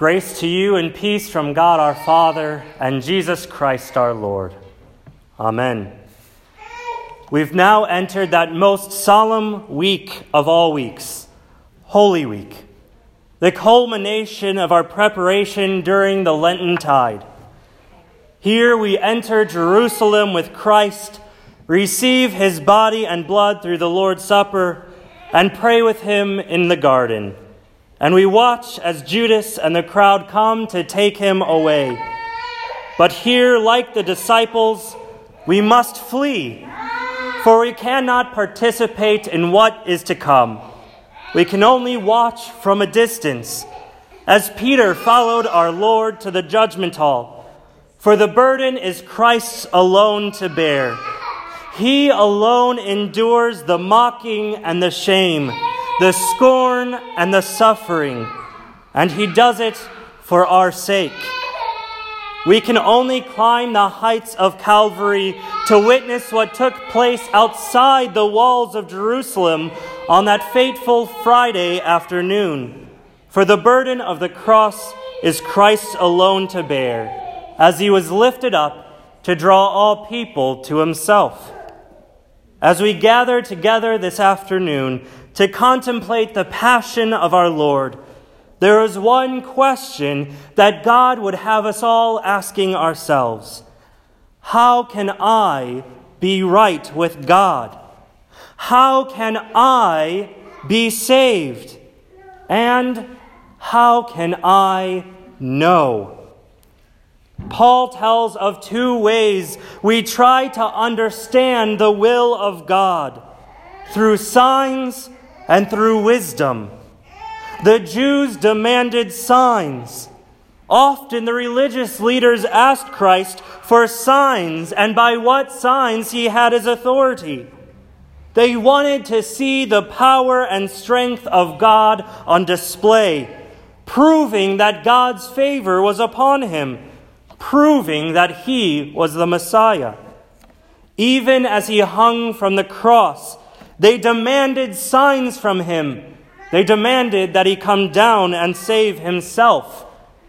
Grace to you and peace from God our Father and Jesus Christ our Lord. Amen. We've now entered that most solemn week of all weeks, Holy Week, the culmination of our preparation during the Lenten tide. Here we enter Jerusalem with Christ, receive his body and blood through the Lord's Supper, and pray with him in the garden. And we watch as Judas and the crowd come to take him away. But here, like the disciples, we must flee, for we cannot participate in what is to come. We can only watch from a distance, as Peter followed our Lord to the judgment hall. For the burden is Christ's alone to bear. He alone endures the mocking and the shame, the scorn and the suffering, and he does it for our sake. We can only climb the heights of Calvary to witness what took place outside the walls of Jerusalem on that fateful Friday afternoon. For the burden of the cross is Christ's alone to bear, as he was lifted up to draw all people to himself. As we gather together this afternoon to contemplate the passion of our Lord, there is one question that God would have us all asking ourselves. How can I be right with God? How can I be saved? And how can I know? Paul tells of two ways we try to understand the will of God: through signs and through wisdom. The Jews demanded signs. Often the religious leaders asked Christ for signs and by what signs he had his authority. They wanted to see the power and strength of God on display, proving that God's favor was upon him, proving that he was the Messiah. Even as he hung from the cross, they demanded signs from him. They demanded that he come down and save himself.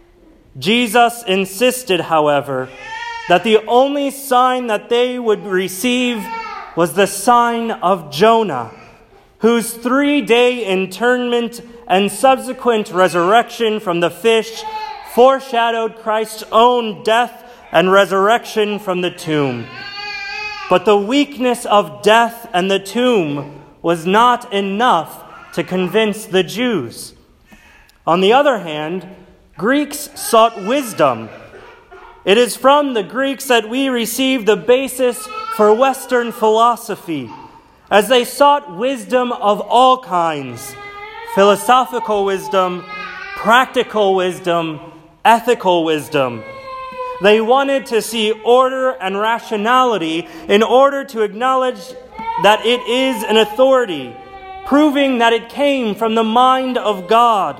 Jesus insisted, however, that the only sign that they would receive was the sign of Jonah, whose 3-day internment and subsequent resurrection from the fish foreshadowed Christ's own death and resurrection from the tomb. But the weakness of death and the tomb was not enough to convince the Jews. On the other hand, Greeks sought wisdom. It is from the Greeks that we receive the basis for Western philosophy, as they sought wisdom of all kinds: philosophical wisdom, practical wisdom, ethical wisdom. They wanted to see order and rationality in order to acknowledge that it is an authority, proving that it came from the mind of God.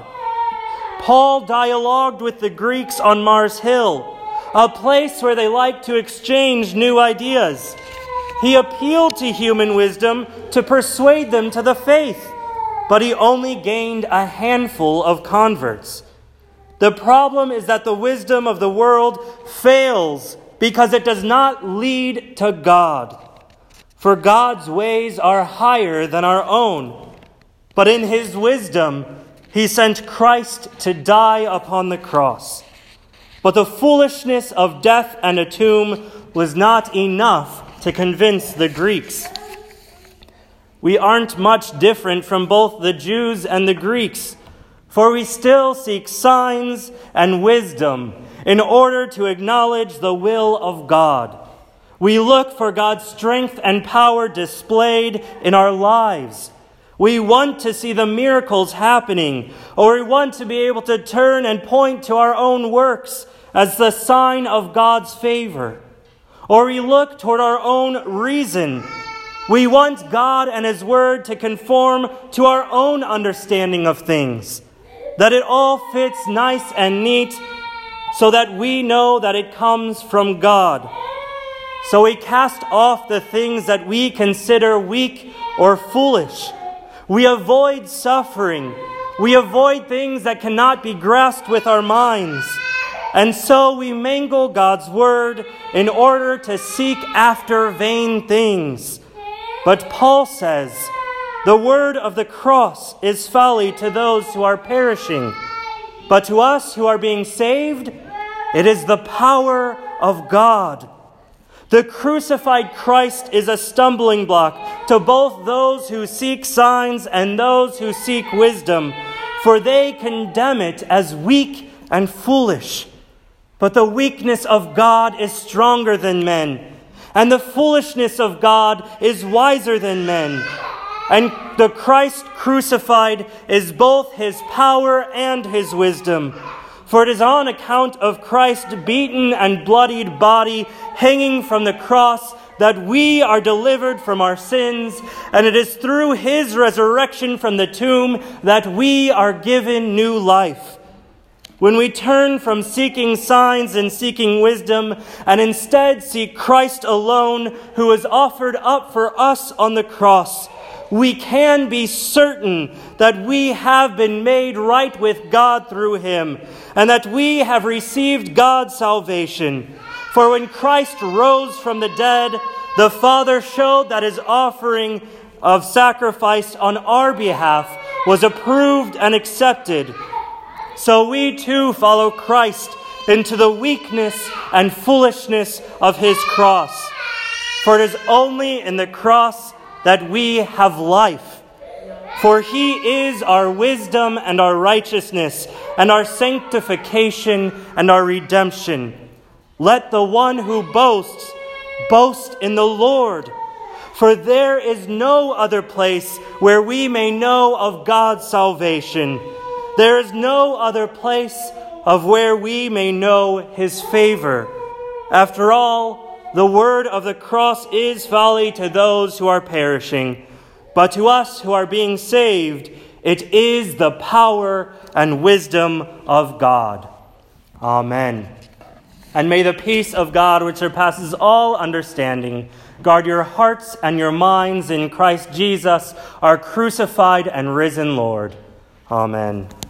Paul dialogued with the Greeks on Mars Hill, a place where they liked to exchange new ideas. He appealed to human wisdom to persuade them to the faith, but he only gained a handful of converts. The problem is that the wisdom of the world fails because it does not lead to God. For God's ways are higher than our own. But in his wisdom, he sent Christ to die upon the cross. But the foolishness of death and a tomb was not enough to convince the Greeks. We aren't much different from both the Jews and the Greeks, for we still seek signs and wisdom in order to acknowledge the will of God. We look for God's strength and power displayed in our lives. We want to see the miracles happening, or we want to be able to turn and point to our own works as the sign of God's favor. Or we look toward our own reason. We want God and his word to conform to our own understanding of things, that it all fits nice and neat so that we know that it comes from God. So we cast off the things that we consider weak or foolish. We avoid suffering. We avoid things that cannot be grasped with our minds. And so we mangle God's word in order to seek after vain things. But Paul says, the word of the cross is folly to those who are perishing. But to us who are being saved, it is the power of God. The crucified Christ is a stumbling block to both those who seek signs and those who seek wisdom, for they condemn it as weak and foolish. But the weakness of God is stronger than men, and the foolishness of God is wiser than men. And the Christ crucified is both his power and his wisdom. For it is on account of Christ's beaten and bloodied body hanging from the cross that we are delivered from our sins, and it is through his resurrection from the tomb that we are given new life. When we turn from seeking signs and seeking wisdom, and instead seek Christ alone, who was offered up for us on the cross, we can be certain that we have been made right with God through him, and that we have received God's salvation. For when Christ rose from the dead, the Father showed that his offering of sacrifice on our behalf was approved and accepted. So we too follow Christ into the weakness and foolishness of his cross. For it is only in the cross that we have life. For he is our wisdom and our righteousness, and our sanctification and our redemption. Let the one who boasts, boast in the Lord. For there is no other place where we may know of God's salvation. There is no other place of where we may know his favor. After all, the word of the cross is folly to those who are perishing, but to us who are being saved, it is the power and wisdom of God. Amen. And may the peace of God, which surpasses all understanding, guard your hearts and your minds in Christ Jesus, our crucified and risen Lord. Amen.